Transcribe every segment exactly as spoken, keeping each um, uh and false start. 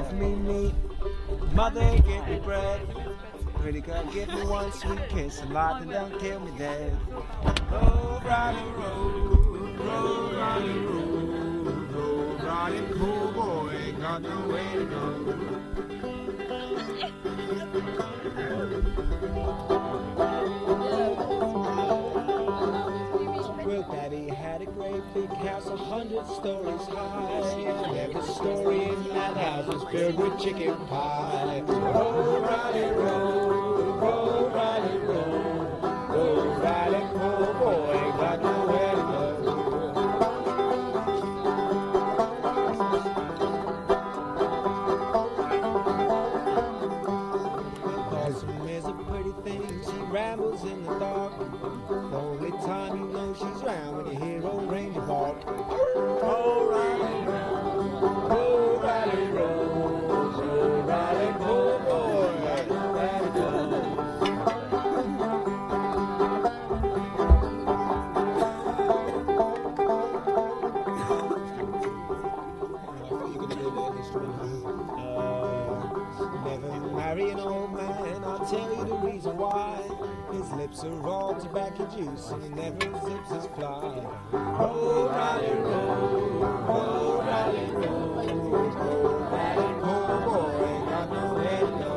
give me meat. Mother, give me bread. Pretty girl, give me one sweet kiss. And Lord, don't kill me dead. Roll, Riley, roll, roll, Riley, roll, roll, Riley, poor boy, ain't got nowhere to go. Well, Daddy had a great big house, a hundred stories high, and every story in that house was filled with chicken pie. Roll, Riley, roll, roll, Riley, roll, roll, Riley, poor boy, ain't got nowhere to go. Possum is a pretty thing, she rambles in the dark. The only time you know she's round when you hear old Ranger bark. Roll, Riley, roll, roll, Riley, roll, roll, Riley, poor boy, got nowhere to go. Uh, never marry an old man, I'll tell you the reason why. His lips are all tobacco juice and he never zips his fly. Roll, Riley, roll, roll, Riley, roll, roll, Riley, poor boy, ain't got nowhere to go.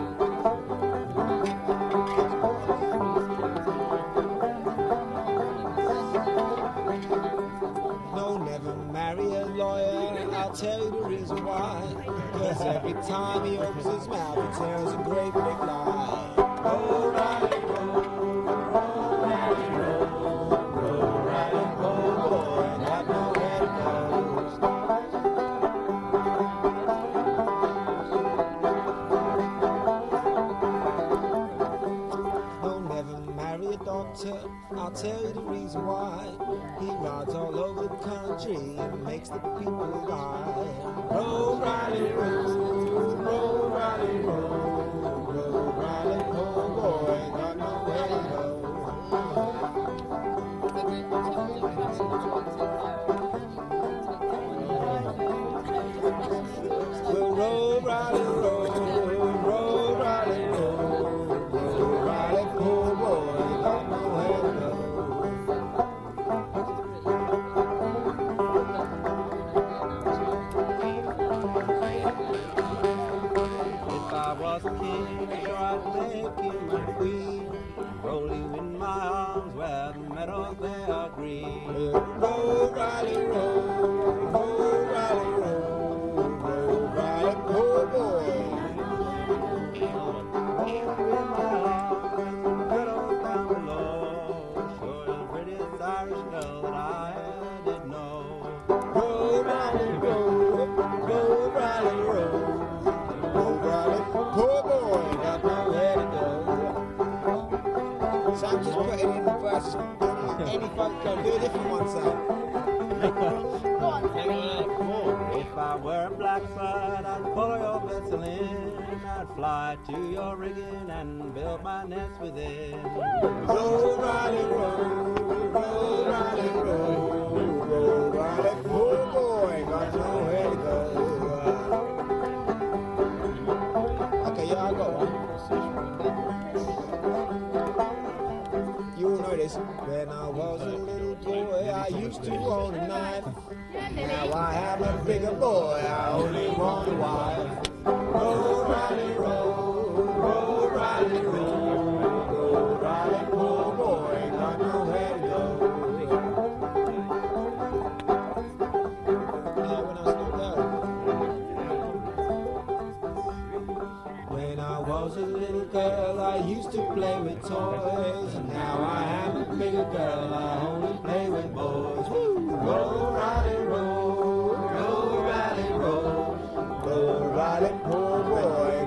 No, never marry a lawyer, I'll tell you the reason why. Cause every time he opens his mouth he tells a great big lie. Roll, Riley, roll, roll, Riley, roll, roll, Riley, poor boy, got nowhere to go. No, never marry a doctor, I'll tell you the reason why. He rides all over the country and makes the people lie. Roll, Riley, roll, roll, Riley, roll, roll, Riley, poor boy, ain't got nowhere to go. Well, roll, Riley, roll, roll, Riley, roll, roll, Riley, poor boy, ain't got nowhere to go. If I was a king, sure I'd make you my queen, roll you in my arms where the meadows they are green. Roll, Riley, roll, roll, Riley, roll, roll, Riley, poor boy. Roll you in my arms, the meadows down below, sure the prettiest Irish girl that I did know. Roll, Riley, roll, roll, Riley, roll, roll, Riley, poor boy, got nowhere to go. So I'm just putting in the verses. Any, any folk can do a different one, so. Go on, Terry. If I were a blackbird, I'd follow your vessel in. I'd fly to your rigging and build my nest within. Roll, Riley, roll, roll, Riley, roll, roll, Riley, poor boy, got nowhere to go. Okay, yeah, I got one. You all know this. When I was a little boy, I used to own a knife. Now I am a bigger boy, I only want a wife. Roll, Riley, roll, roll, Riley, roll, roll, Riley, poor boy, ain't got nowhere to go. Now when I slow down. When I was a little girl, I used to play with toys. And now I am a bigger girl, I only play with boys. Woo! Roll, Riley, roll, roll, Riley, roll, roll, Riley, poor boy.